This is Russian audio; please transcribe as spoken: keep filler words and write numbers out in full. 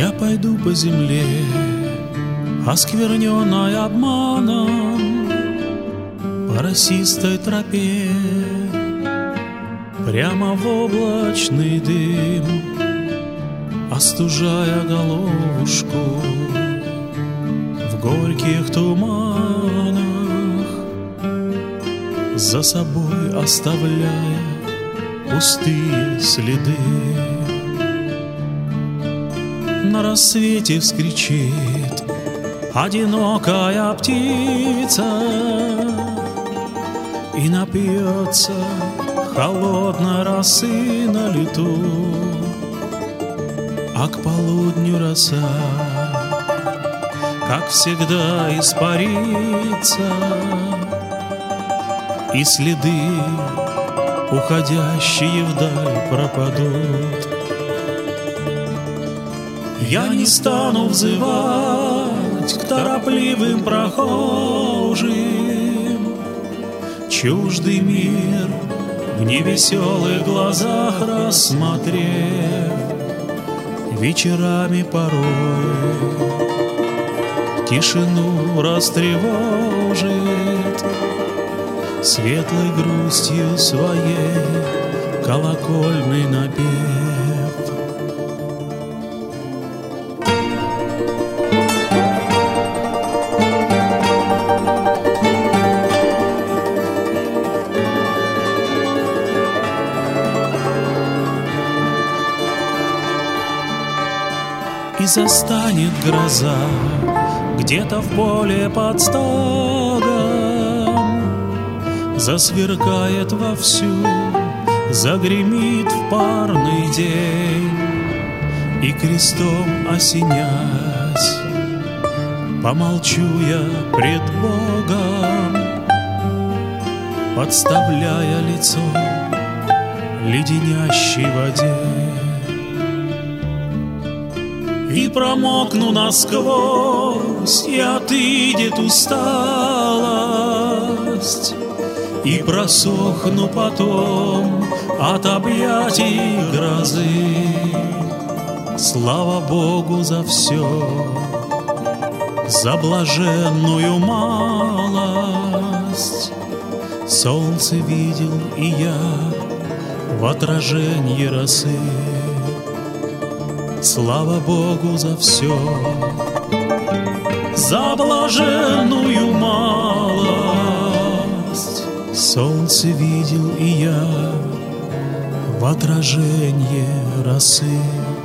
Я пойду по земле, оскверненной обманом, по росистой тропе, прямо в облачный дым, остужая головушку в горьких туманах, за собой оставляя пустые следы. На рассвете вскричит одинокая птица и напьется холодной росы на лету, а к полудню роса, как всегда, испарится, и следы, уходящие вдаль, пропадут. Я не стану взывать к торопливым прохожим, чуждый мир в невеселых глазах рассмотрев, вечерами порой тишину растревожит светлой грустью своей колокольный напев. И застанет гроза где-то в поле под стогом, засверкает вовсю, загремит в парный день, и крестом осенясь, помолчу я пред Богом, подставляя лицо леденящей воде. И промокну насквозь, и отыдет усталость, и просохну потом от объятий грозы. Слава Богу за все, за блаженную малость. Солнце видел и я в отражении росы. Слава Богу за все, за блаженную малость. Солнце видел и я в отражении росы.